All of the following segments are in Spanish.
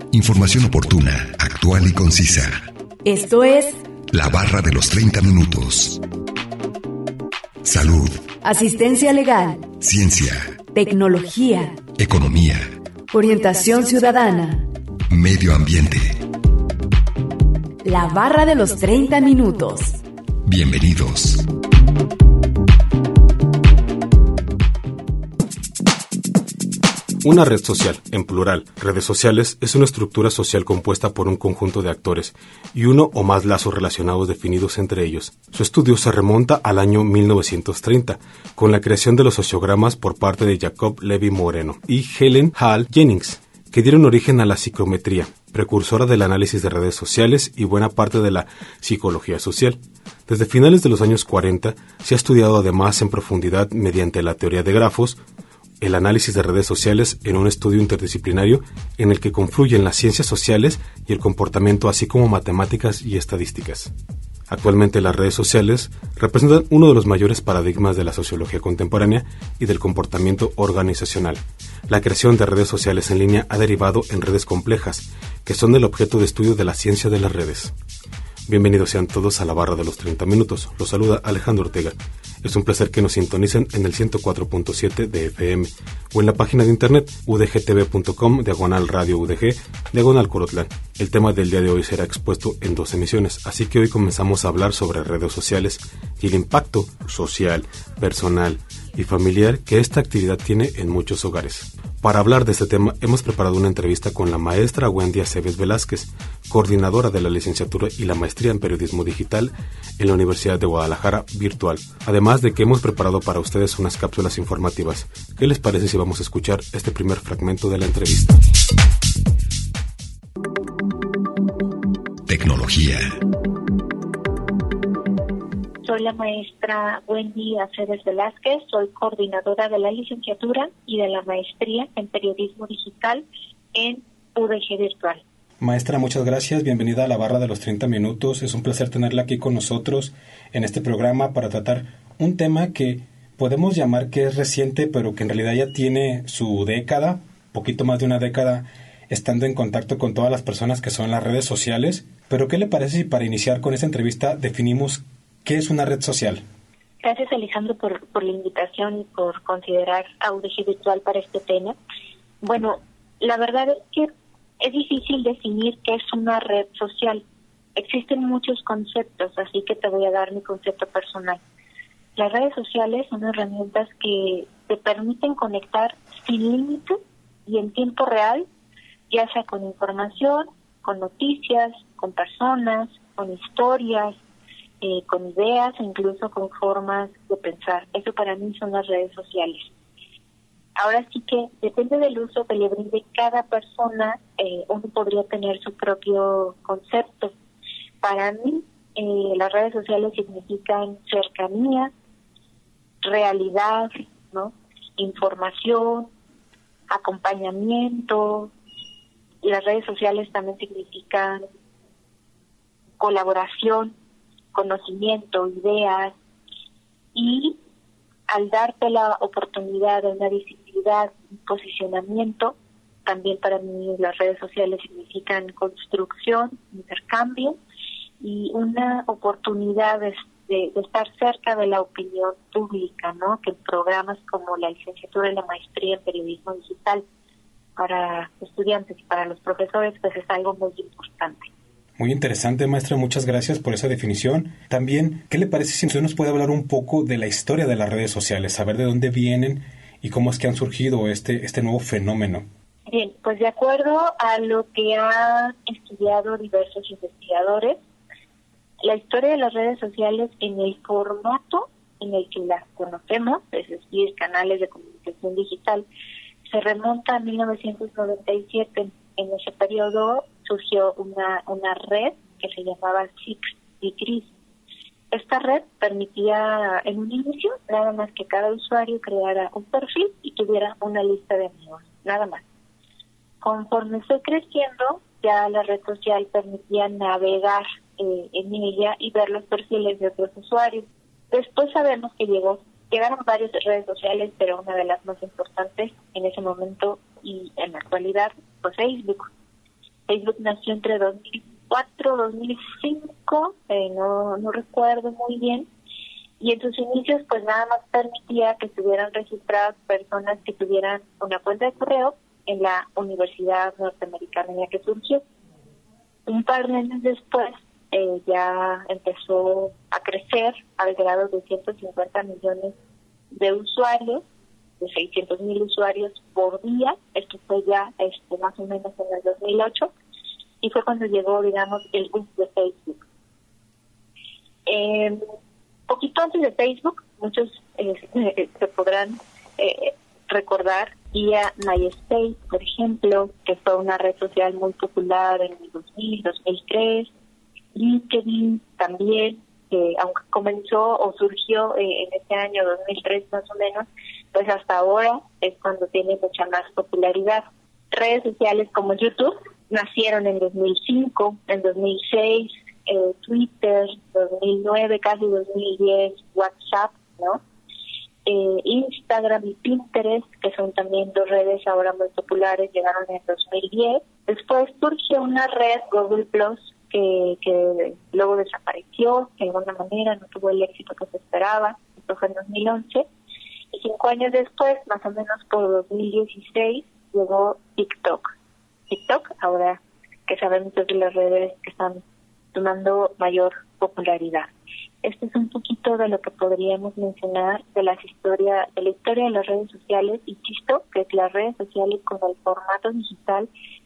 Información oportuna, actual y concisa. Esto es La Barra de los 30 Minutos. Salud. Asistencia legal. Ciencia. Tecnología. Economía. Orientación ciudadana. Medio ambiente. La Barra de los 30 Minutos. Bienvenidos. Una red social, en plural, redes sociales, es una estructura social compuesta por un conjunto de actores y uno o más lazos relacionados definidos entre ellos. Su estudio se remonta al año 1930, con la creación de los sociogramas por parte de Jacob Levi Moreno y Helen Hall Jennings, que dieron origen a la psicometría, precursora del análisis de redes sociales y buena parte de la psicología social. Desde finales de los años 40 se ha estudiado además en profundidad mediante la teoría de grafos, el análisis de redes sociales en un estudio interdisciplinario en el que confluyen las ciencias sociales y el comportamiento, así como matemáticas y estadísticas. Actualmente las redes sociales representan uno de los mayores paradigmas de la sociología contemporánea y del comportamiento organizacional. La creación de redes sociales en línea ha derivado en redes complejas, que son el objeto de estudio de la ciencia de las redes. Bienvenidos sean todos a la Barra de los 30 Minutos. Los saluda Alejandro Ortega. Es un placer que nos sintonicen en el 104.7 de FM o en la página de internet udgtv.com/radio udg/Corotlán. El tema del día de hoy será expuesto en 2 emisiones, así que hoy comenzamos a hablar sobre redes sociales y el impacto social, personal y familiar que esta actividad tiene en muchos hogares. Para hablar de este tema, hemos preparado una entrevista con la maestra Wendy Aceves Velázquez, coordinadora de la licenciatura y la maestría en periodismo digital en la Universidad de Guadalajara virtual. Además de que hemos preparado para ustedes unas cápsulas informativas. ¿Qué les parece si vamos a escuchar este primer fragmento de la entrevista? Tecnología. Soy la maestra Wendy Aceves Velázquez, soy coordinadora de la licenciatura y de la maestría en periodismo digital en UDG Virtual. Maestra, muchas gracias. Bienvenida a la Barra de los 30 Minutos. Es un placer tenerla aquí con nosotros en este programa para tratar un tema que podemos llamar que es reciente, pero que en realidad ya tiene su década, poquito más de una década, estando en contacto con todas las personas que son las redes sociales. Pero ¿qué le parece si para iniciar con esta entrevista definimos qué es una red social? Gracias, Alejandro, por la invitación y por considerar a UDG Virtual para este tema. Bueno, la verdad es que es difícil definir qué es una red social. Existen muchos conceptos, así que te voy a dar mi concepto personal. Las redes sociales son herramientas que te permiten conectar sin límites y en tiempo real, ya sea con información, con noticias, con personas, con historias, con ideas e incluso con formas de pensar. Eso para mí son las redes sociales. Ahora sí que depende del uso que le brinde cada persona, uno podría tener su propio concepto. Para mí, las redes sociales significan cercanía, realidad, ¿no? Información, acompañamiento. Las redes sociales también significan colaboración, conocimiento, ideas, y al darte la oportunidad de una visibilidad, un posicionamiento, también para mí las redes sociales significan construcción, intercambio y una oportunidad de estar cerca de la opinión pública, ¿no? Que en programas como la licenciatura y la maestría en periodismo digital para estudiantes y para los profesores, pues es algo muy importante. Muy interesante, maestra, muchas gracias por esa definición. También, ¿qué le parece si usted nos puede hablar un poco de la historia de las redes sociales, saber de dónde vienen y cómo es que han surgido este nuevo fenómeno? Bien, pues de acuerdo a lo que han estudiado diversos investigadores, la historia de las redes sociales en el formato en el que las conocemos, es decir, canales de comunicación digital, se remonta a 1997. En ese periodo surgió una red que se llamaba 6 Degrees. Esta red permitía en un inicio nada más que cada usuario creara un perfil y tuviera una lista de amigos, nada más. Conforme fue creciendo, ya la red social permitía navegar en ella y ver los perfiles de otros usuarios. Después sabemos que llegaron varias redes sociales, pero una de las más importantes en ese momento y en la actualidad fue Facebook. Facebook nació entre 2004 y 2005, no recuerdo muy bien, y en sus inicios pues nada más permitía que estuvieran registradas personas que tuvieran una cuenta de correo en la universidad norteamericana en la que surgió. Un par de años después ya empezó a crecer al grado de 150 millones de usuarios, de 600,000 usuarios por día. Esto fue ya más o menos en el 2008, y fue cuando llegó, digamos, el boom de Facebook. Poquito antes de Facebook, muchos se podrán recordar vía MySpace, por ejemplo, que fue una red social muy popular en el 2000, 2003, LinkedIn también, que aunque comenzó o surgió en este año 2003 más o menos, pues hasta ahora es cuando tiene mucha más popularidad. Redes sociales como YouTube nacieron en 2005, en 2006, Twitter, 2009, casi 2010, WhatsApp, ¿no? Instagram y Pinterest, que son también dos redes ahora muy populares, llegaron en 2010. Después surgió una red, Google Plus, que luego desapareció de alguna manera, no tuvo el éxito que se esperaba. Esto fue en 2011. Y 5 años después, más o menos por 2016, llegó TikTok. TikTok, ahora que sabemos de las redes que están tomando mayor popularidad. Esto es un poquito de lo que podríamos mencionar de la historia de las redes sociales, insisto, que es las redes sociales con el formato digital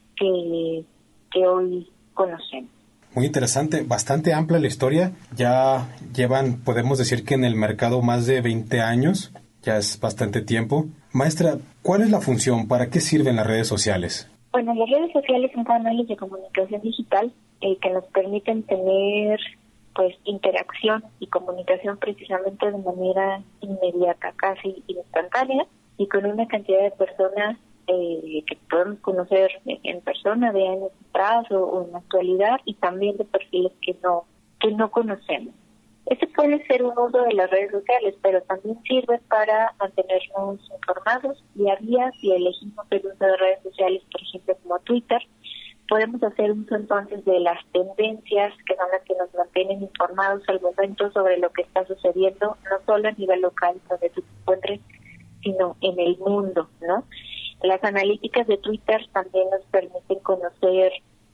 que hoy conocemos. Muy interesante, bastante amplia la historia. Ya llevan, podemos decir que en el mercado más de 20 años, ya es bastante tiempo. Maestra, ¿cuál es la función? ¿Para qué sirven las redes sociales? Bueno, las redes sociales son canales de comunicación digital que nos permiten tener pues interacción y comunicación precisamente de manera inmediata, casi instantánea, y con una cantidad de personas que podemos conocer en persona de años atrás o en la actualidad, y también de perfiles que no conocemos. Ese puede ser un uso de las redes sociales, pero también sirve para mantenernos informados día a día. Si elegimos el uso de redes sociales, por ejemplo, como Twitter, podemos hacer uso entonces de las tendencias, que son las que nos mantienen informados al momento sobre lo que está sucediendo, no solo a nivel local donde tú te encuentres, sino en el mundo, ¿no? Las analíticas de Twitter también nos permiten conocer,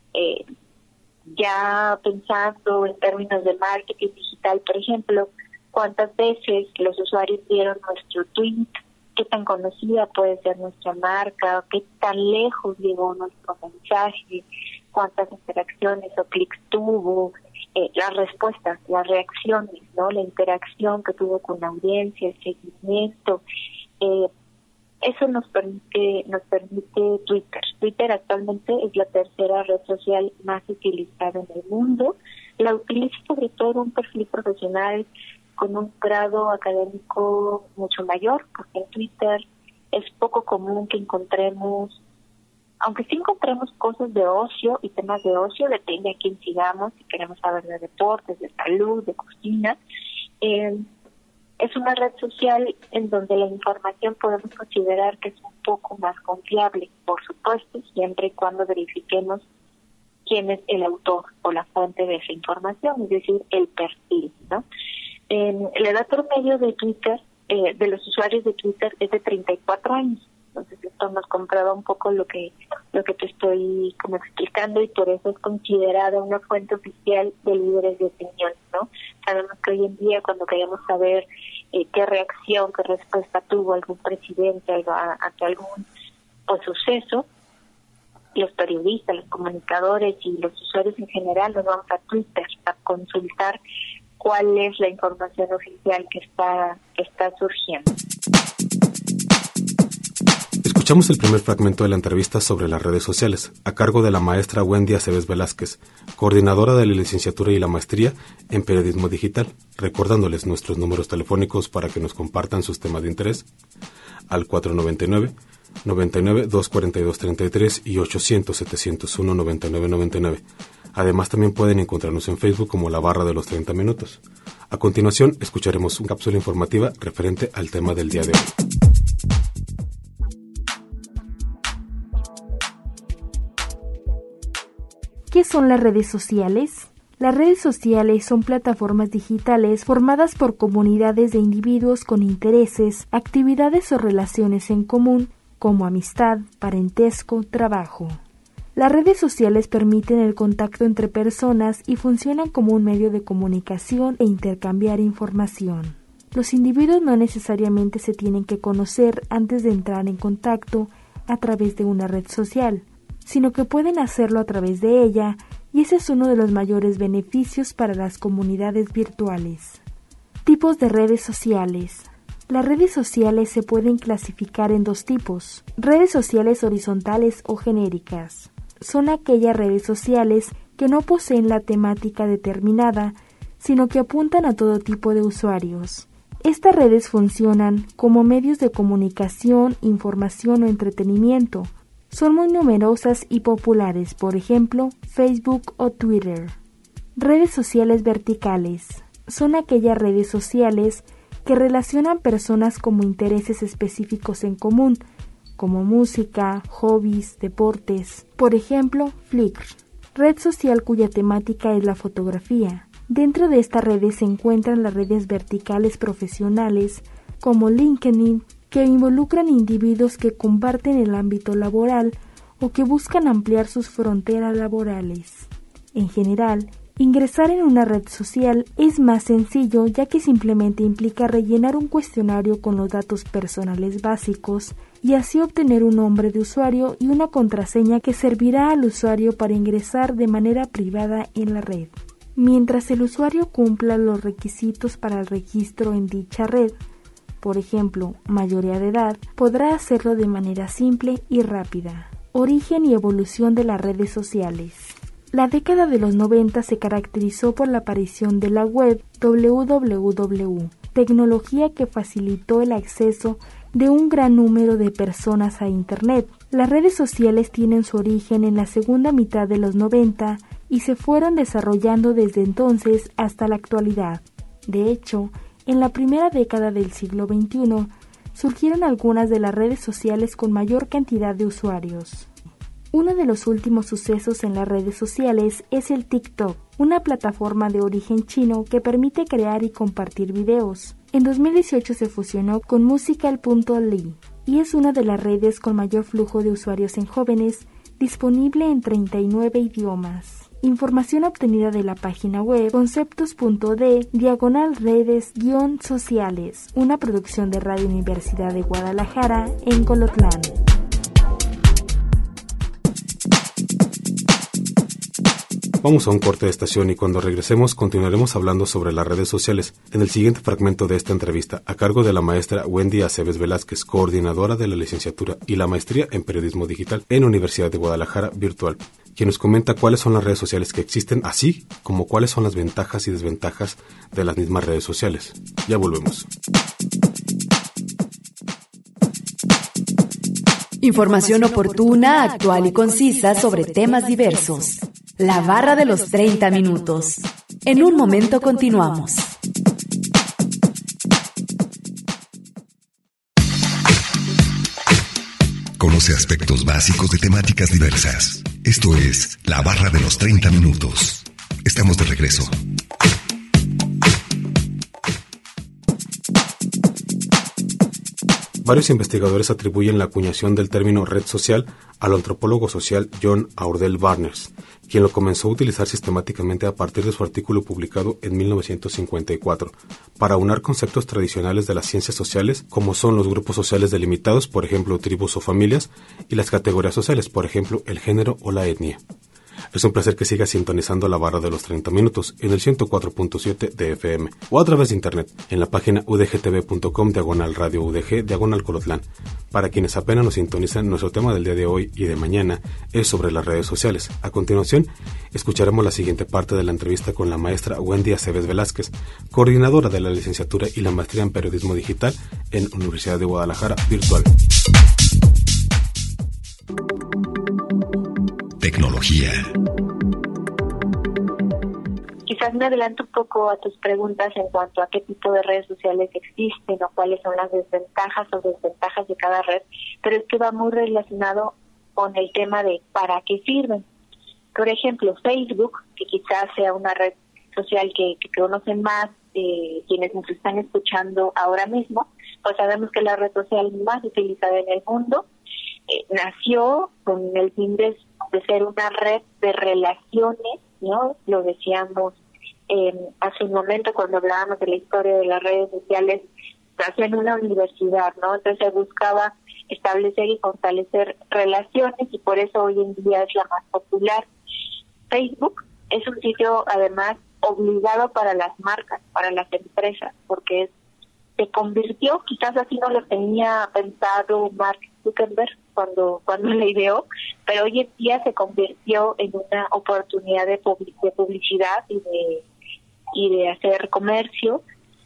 ya pensando en términos de marketing digital, por ejemplo, cuántas veces los usuarios vieron nuestro tweet, qué tan conocida puede ser nuestra marca, qué tan lejos llegó nuestro mensaje, cuántas interacciones o clics tuvo, las respuestas, las reacciones, ¿no? La interacción que tuvo con la audiencia, el seguimiento. Eso nos permite Twitter. Twitter actualmente es la tercera red social más utilizada en el mundo. La utiliza sobre todo un perfil profesional con un grado académico mucho mayor, porque en Twitter es poco común que encontremos, aunque sí encontremos cosas de ocio y temas de ocio, depende a quién sigamos, si queremos saber de deportes, de salud, de cocina. Es una red social en donde la información podemos considerar que es un poco más confiable, por supuesto, siempre y cuando verifiquemos quién es el autor o la fuente de esa información, es decir, el perfil, ¿no? La edad promedio de Twitter, de los usuarios de Twitter, es de 34 años. Entonces esto nos comprueba un poco lo que te estoy como explicando, y por eso es considerada una fuente oficial de líderes de opinión, ¿no? Sabemos que hoy en día, cuando queremos saber qué reacción, qué respuesta tuvo algún presidente ante algún suceso, los periodistas, los comunicadores y los usuarios en general nos vamos a Twitter a consultar cuál es la información oficial que está surgiendo. Escuchamos el primer fragmento de la entrevista sobre las redes sociales, a cargo de la maestra Wendy Aceves Velázquez, coordinadora de la licenciatura y la maestría en periodismo digital, recordándoles nuestros números telefónicos para que nos compartan sus temas de interés, al 499-99-242-33 y 800-701-9999. Además, también pueden encontrarnos en Facebook como La Barra de los 30 Minutos. A continuación, escucharemos una cápsula informativa referente al tema del día de hoy. ¿Qué son las redes sociales? Las redes sociales son plataformas digitales formadas por comunidades de individuos con intereses, actividades o relaciones en común, como amistad, parentesco, trabajo. Las redes sociales permiten el contacto entre personas y funcionan como un medio de comunicación e intercambiar información. Los individuos no necesariamente se tienen que conocer antes de entrar en contacto a través de una red social, sino que pueden hacerlo a través de ella, y ese es uno de los mayores beneficios para las comunidades virtuales. Tipos de redes sociales. Las redes sociales se pueden clasificar en dos tipos: redes sociales horizontales o genéricas. Son aquellas redes sociales que no poseen la temática determinada, sino que apuntan a todo tipo de usuarios. Estas redes funcionan como medios de comunicación, información o entretenimiento. Son muy numerosas y populares, por ejemplo, Facebook o Twitter. Redes sociales verticales. Son aquellas redes sociales que relacionan personas como intereses específicos en común, como música, hobbies, deportes. Por ejemplo, Flickr, red social cuya temática es la fotografía. Dentro de estas redes se encuentran las redes verticales profesionales, como LinkedIn, que involucran individuos que comparten el ámbito laboral o que buscan ampliar sus fronteras laborales. En general, ingresar en una red social es más sencillo, ya que simplemente implica rellenar un cuestionario con los datos personales básicos y así obtener un nombre de usuario y una contraseña que servirá al usuario para ingresar de manera privada en la red. Mientras el usuario cumpla los requisitos para el registro en dicha red, por ejemplo, mayoría de edad, podrá hacerlo de manera simple y rápida. Origen y evolución de las redes sociales. La década de los 90 se caracterizó por la aparición de la web www, tecnología que facilitó el acceso de un gran número de personas a Internet. Las redes sociales tienen su origen en la segunda mitad de los 90 y se fueron desarrollando desde entonces hasta la actualidad. De hecho, en la primera década del siglo XXI, surgieron algunas de las redes sociales con mayor cantidad de usuarios. Uno de los últimos sucesos en las redes sociales es el TikTok, una plataforma de origen chino que permite crear y compartir videos. En 2018 se fusionó con Musical.ly y es una de las redes con mayor flujo de usuarios en jóvenes, disponible en 39 idiomas. Información obtenida de la página web conceptos.d/redes-sociales, una producción de Radio Universidad de Guadalajara en Colotlán. Vamos a un corte de estación y cuando regresemos continuaremos hablando sobre las redes sociales en el siguiente fragmento de esta entrevista a cargo de la maestra Wendy Aceves Velázquez, coordinadora de la licenciatura y la maestría en Periodismo Digital en Universidad de Guadalajara Virtual, quien nos comenta cuáles son las redes sociales que existen, así como cuáles son las ventajas y desventajas de las mismas redes sociales. Ya volvemos. Información oportuna, actual y concisa sobre temas diversos. La barra de los 30 minutos. En un momento continuamos. Conoce aspectos básicos de temáticas diversas. Esto es La Barra de los 30 minutos. Estamos de regreso. Varios investigadores atribuyen la acuñación del término red social al antropólogo social John Aurdel Barnes, quien lo comenzó a utilizar sistemáticamente a partir de su artículo publicado en 1954, para aunar conceptos tradicionales de las ciencias sociales, como son los grupos sociales delimitados, por ejemplo, tribus o familias, y las categorías sociales, por ejemplo, el género o la etnia. Es un placer que sigas sintonizando la barra de los 30 minutos en el 104.7 de FM o a través de internet en la página udgtv.com/radio UDG/Colotlán. Para quienes apenas nos sintonizan, nuestro tema del día de hoy y de mañana es sobre las redes sociales. A continuación, escucharemos la siguiente parte de la entrevista con la maestra Wendy Aceves Velázquez, coordinadora de la licenciatura y la maestría en Periodismo Digital en Universidad de Guadalajara Virtual. Tecnología. Quizás me adelanto un poco a tus preguntas en cuanto a qué tipo de redes sociales existen o cuáles son las desventajas o desventajas de cada red, pero es que va muy relacionado con el tema de para qué sirven. Por ejemplo, Facebook, que quizás sea una red social que conocen más quienes nos están escuchando ahora mismo, pues sabemos que la red social más utilizada en el mundo nació con el fin de ser una red de relaciones, ¿no? Lo decíamos hace un momento cuando hablábamos de la historia de las redes sociales, nació en una universidad, ¿no? Entonces se buscaba establecer y fortalecer relaciones y por eso hoy en día es la más popular. Facebook es un sitio además obligado para las marcas, para las empresas, porque se convirtió, quizás así no lo tenía pensado Mark Zuckerberg cuando la ideó, pero hoy en día se convirtió en una oportunidad de publicidad y de hacer comercio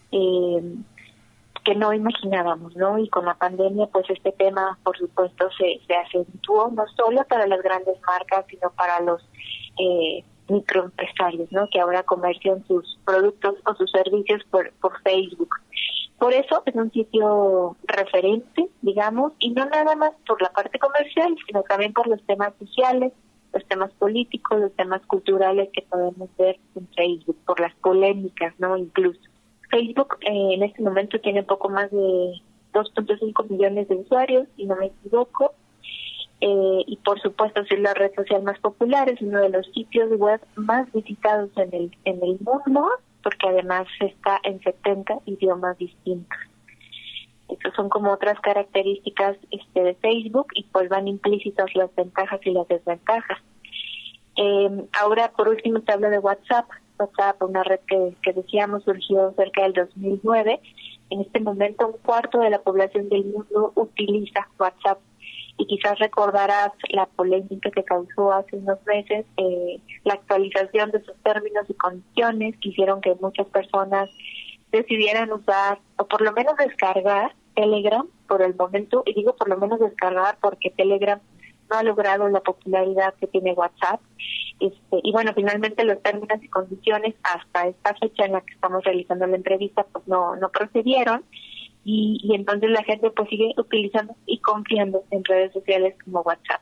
que no imaginábamos, ¿no? Y con la pandemia, pues este tema, por supuesto, se acentuó no solo para las grandes marcas, sino para los microempresarios, ¿no? Que ahora comercian sus productos o sus servicios por Facebook. Por eso es un sitio referente, digamos, y no nada más por la parte comercial, sino también por los temas sociales, los temas políticos, los temas culturales que podemos ver en Facebook, por las polémicas, ¿no? Incluso. Facebook en este momento tiene poco más de 2.5 millones de usuarios, si no me equivoco, y por supuesto es la red social más popular, es uno de los sitios web más visitados en el mundo, porque además está en 70 idiomas distintos. Estas son como otras características de Facebook y pues van implícitas las ventajas y las desventajas. Ahora por último se habla de WhatsApp, una red que decíamos surgió cerca del 2009. En este momento 1/4 de la población del mundo utiliza WhatsApp y quizás recordarás la polémica que causó hace unos meses la actualización de sus términos y condiciones que hicieron que muchas personas decidieran usar o por lo menos descargar Telegram por el momento, y digo por lo menos descargar porque Telegram no ha logrado la popularidad que tiene WhatsApp. Y bueno, finalmente los términos y condiciones hasta esta fecha en la que estamos realizando la entrevista pues no procedieron y entonces la gente pues sigue utilizando y confiando en redes sociales como WhatsApp.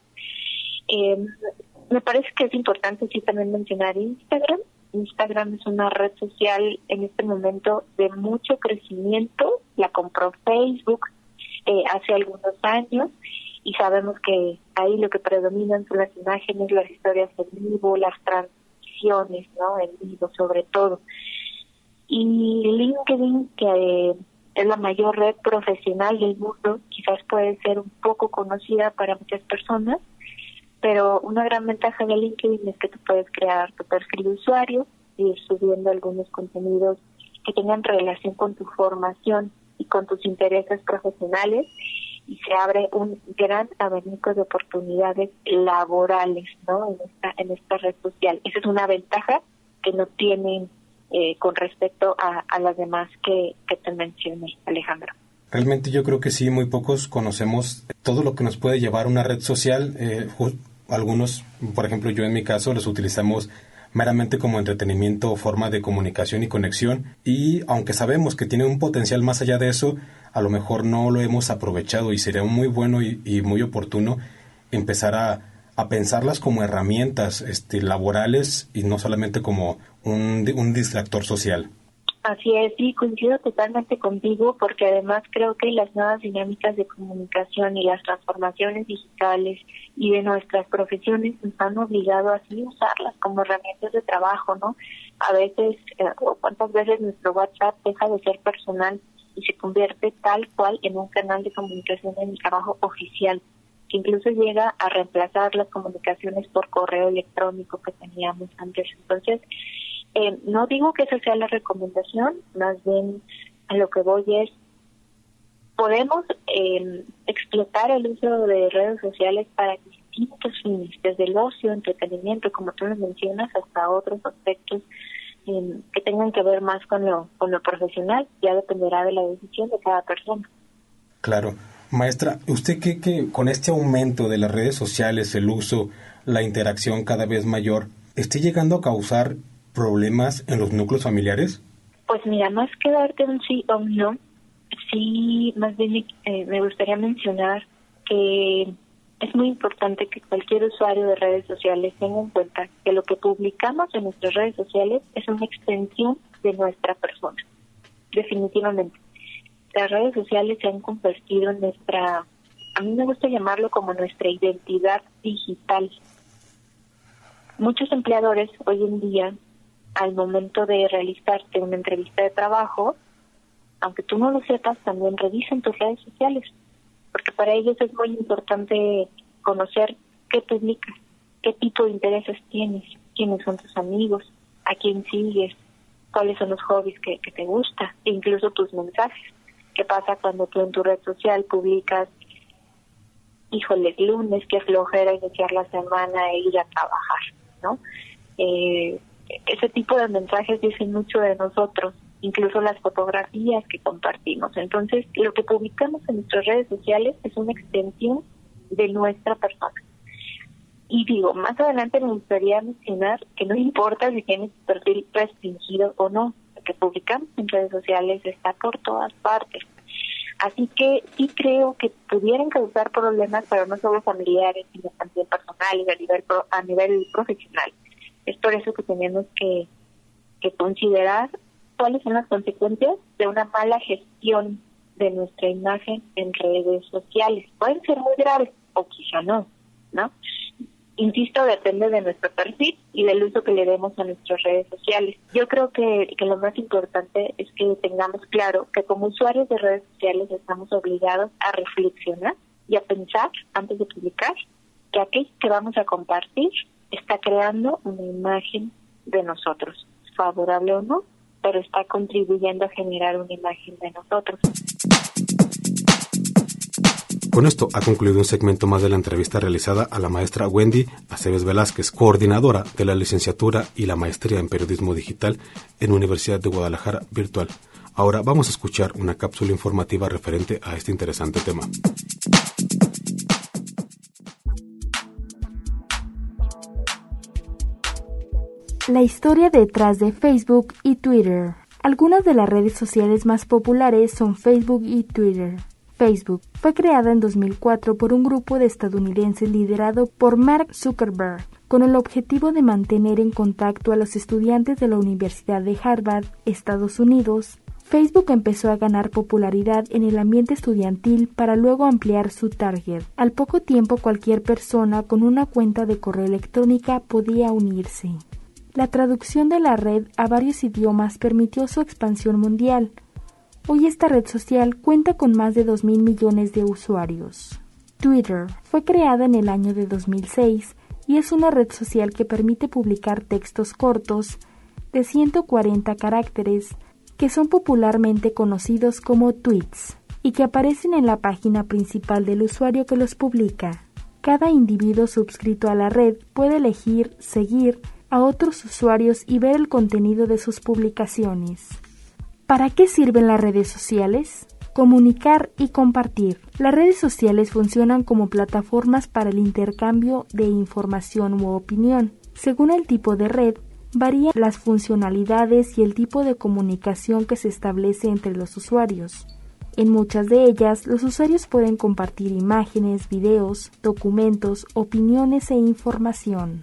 Me parece que es importante sí también mencionar Instagram. Instagram es una red social en este momento de mucho crecimiento, la compró Facebook hace algunos años y sabemos que ahí lo que predominan son las imágenes, las historias en vivo, las transmisiones, ¿no? En vivo sobre todo. Y LinkedIn, que es la mayor red profesional del mundo, quizás puede ser un poco conocida para muchas personas, pero una gran ventaja de LinkedIn es que tú puedes crear tu perfil de usuario y ir subiendo algunos contenidos que tengan relación con tu formación y con tus intereses profesionales, y se abre un gran abanico de oportunidades laborales, ¿no? En esta red social. Esa es una ventaja que no tienen con respecto a las demás que te mencioné, Alejandro. Realmente yo creo que sí, muy pocos conocemos todo lo que nos puede llevar una red social. Algunos, por ejemplo, yo en mi caso, los utilizamos meramente como entretenimiento o forma de comunicación y conexión, y aunque sabemos que tiene un potencial más allá de eso, a lo mejor no lo hemos aprovechado y sería muy bueno y muy oportuno empezar a pensarlas como herramientas laborales y no solamente como un distractor social. Así es, sí, coincido totalmente contigo, porque además creo que las nuevas dinámicas de comunicación y las transformaciones digitales y de nuestras profesiones nos han obligado así a usarlas como herramientas de trabajo, ¿no? A veces, o cuántas veces nuestro WhatsApp deja de ser personal y se convierte tal cual en un canal de comunicación en el trabajo oficial, que incluso llega a reemplazar las comunicaciones por correo electrónico que teníamos antes. Entonces, no digo que esa sea la recomendación, más bien a lo que voy es, podemos explotar el uso de redes sociales para distintos fines, desde el ocio, entretenimiento, como tú lo mencionas, hasta otros aspectos que tengan que ver más con lo profesional. Ya dependerá de la decisión de cada persona. Claro. Maestra, ¿usted cree que con este aumento de las redes sociales, el uso, la interacción cada vez mayor, esté llegando a causar problemas en los núcleos familiares? Pues mira, más que darte un sí o un no, sí, más bien me gustaría mencionar que es muy importante que cualquier usuario de redes sociales tenga en cuenta que lo que publicamos en nuestras redes sociales es una extensión de nuestra persona. Definitivamente. Las redes sociales se han convertido en nuestra, a mí me gusta llamarlo como nuestra identidad digital. Muchos empleadores hoy en día, al momento de realizarte una entrevista de trabajo, aunque tú no lo sepas, también revisan tus redes sociales, porque para ellos es muy importante conocer qué publicas, qué tipo de intereses tienes, quiénes son tus amigos, a quién sigues, cuáles son los hobbies que te gusta, e incluso tus mensajes. ¿Qué pasa cuando tú en tu red social publicas, híjole, lunes, qué flojera iniciar la semana e ir a trabajar, ¿no? Ese tipo de mensajes dicen mucho de nosotros, incluso las fotografías que compartimos. Entonces, lo que publicamos en nuestras redes sociales es una extensión de nuestra persona. Y digo, más adelante me gustaría mencionar que no importa si tienes tu perfil restringido o no, lo que publicamos en redes sociales está por todas partes. Así que sí creo que pudieran causar problemas, pero no solo familiares, sino también personales, a nivel profesional. Es por eso que tenemos que considerar cuáles son las consecuencias de una mala gestión de nuestra imagen en redes sociales. Pueden ser muy graves o quizá no, ¿no? Insisto, depende de nuestro perfil y del uso que le demos a nuestras redes sociales. Yo creo que lo más importante es que tengamos claro que como usuarios de redes sociales estamos obligados a reflexionar y a pensar antes de publicar que aquello que vamos a compartir está creando una imagen de nosotros, favorable o no, pero está contribuyendo a generar una imagen de nosotros. Con esto ha concluido un segmento más de la entrevista realizada a la maestra Wendy Aceves Velázquez, coordinadora de la licenciatura y la maestría en periodismo digital en Universidad de Guadalajara Virtual. Ahora vamos a escuchar una cápsula informativa referente a este interesante tema. La historia detrás de Facebook y Twitter. Algunas de las redes sociales más populares son Facebook y Twitter. Facebook fue creada en 2004 por un grupo de estadounidenses liderado por Mark Zuckerberg, con el objetivo de mantener en contacto a los estudiantes de la Universidad de Harvard, Estados Unidos. Facebook empezó a ganar popularidad en el ambiente estudiantil para luego ampliar su target. Al poco tiempo, cualquier persona con una cuenta de correo electrónica podía unirse. La traducción de la red a varios idiomas permitió su expansión mundial. Hoy esta red social cuenta con más de 2.000 millones de usuarios. Twitter fue creada en el año de 2006 y es una red social que permite publicar textos cortos de 140 caracteres que son popularmente conocidos como tweets y que aparecen en la página principal del usuario que los publica. Cada individuo suscrito a la red puede elegir seguir a otros usuarios y ver el contenido de sus publicaciones. ¿Para qué sirven las redes sociales? Comunicar y compartir. Las redes sociales funcionan como plataformas para el intercambio de información u opinión. Según el tipo de red, varían las funcionalidades y el tipo de comunicación que se establece entre los usuarios. En muchas de ellas, los usuarios pueden compartir imágenes, videos, documentos, opiniones e información.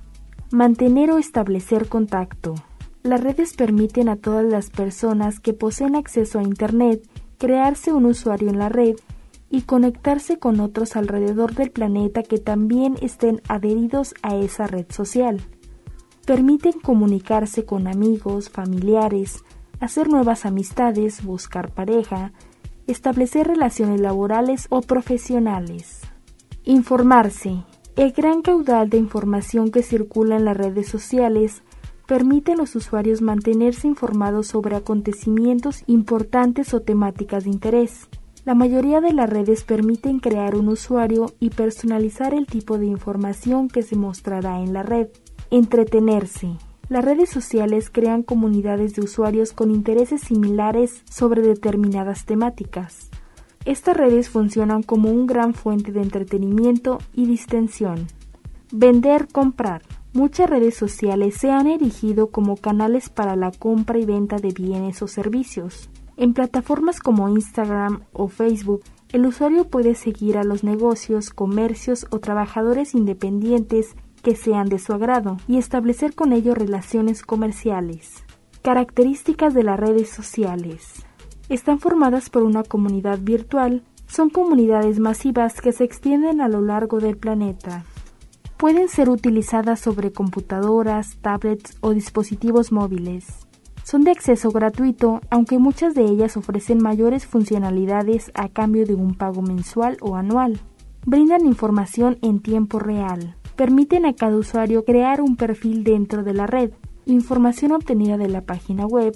Mantener o establecer contacto. Las redes permiten a todas las personas que poseen acceso a Internet crearse un usuario en la red y conectarse con otros alrededor del planeta que también estén adheridos a esa red social. Permiten comunicarse con amigos, familiares, hacer nuevas amistades, buscar pareja, establecer relaciones laborales o profesionales. Informarse. El gran caudal de información que circula en las redes sociales permite a los usuarios mantenerse informados sobre acontecimientos importantes o temáticas de interés. La mayoría de las redes permiten crear un usuario y personalizar el tipo de información que se mostrará en la red. Entretenerse. Las redes sociales crean comunidades de usuarios con intereses similares sobre determinadas temáticas. Estas redes funcionan como una gran fuente de entretenimiento y distensión. Vender-comprar. Muchas redes sociales se han erigido como canales para la compra y venta de bienes o servicios. En plataformas como Instagram o Facebook, El usuario puede seguir a los negocios, comercios o trabajadores independientes que sean de su agrado y establecer con ellos relaciones comerciales. Características de las redes sociales. Están formadas por una comunidad virtual. Son comunidades masivas que se extienden a lo largo del planeta. Pueden ser utilizadas sobre computadoras, tablets o dispositivos móviles. Son de acceso gratuito, aunque muchas de ellas ofrecen mayores funcionalidades a cambio de un pago mensual o anual. Brindan información en tiempo real. Permiten a cada usuario crear un perfil dentro de la red. Información obtenida de la página web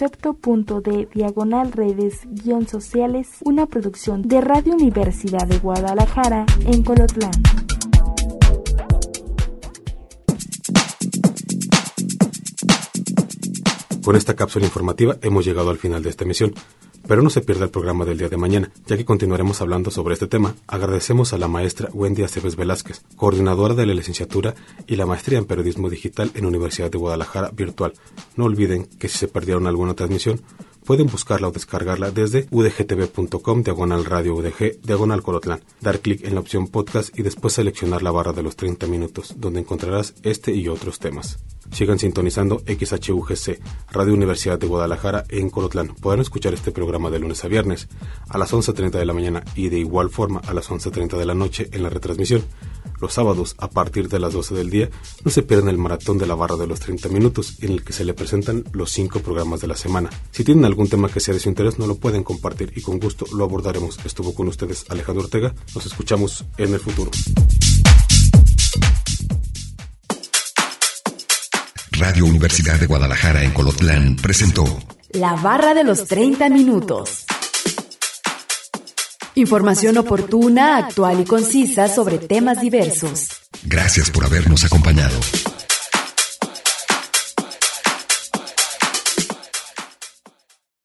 concepto.d/redes-sociales, una producción de Radio Universidad de Guadalajara en Colotlán. Con esta cápsula informativa hemos llegado al final de esta emisión, pero no se pierda el programa del día de mañana, ya que continuaremos hablando sobre este tema. Agradecemos a la maestra Wendy Aceves Velázquez, coordinadora de la licenciatura y la maestría en Periodismo Digital en Universidad de Guadalajara Virtual. No olviden que si se perdieron alguna transmisión, pueden buscarla o descargarla desde udgtv.com/radio udg/Colotlán, dar clic en la opción podcast y después seleccionar la barra de los 30 minutos, donde encontrarás este y otros temas. Sigan sintonizando XHUGC, Radio Universidad de Guadalajara en Colotlán. Podrán escuchar este programa de lunes a viernes a las 11:30 de la mañana y de igual forma a las 11:30 de la noche en la retransmisión. Los sábados, a partir de las 12 del día, no se pierdan el maratón de la barra de los 30 minutos, en el que se le presentan los 5 programas de la semana. Si tienen algún tema que sea de su interés, no lo pueden compartir y con gusto lo abordaremos. Estuvo con ustedes Alejandro Ortega. Nos escuchamos en el futuro. Radio Universidad de Guadalajara en Colotlán presentó La barra de los 30 minutos. Información oportuna, actual y concisa sobre temas diversos. Gracias por habernos acompañado.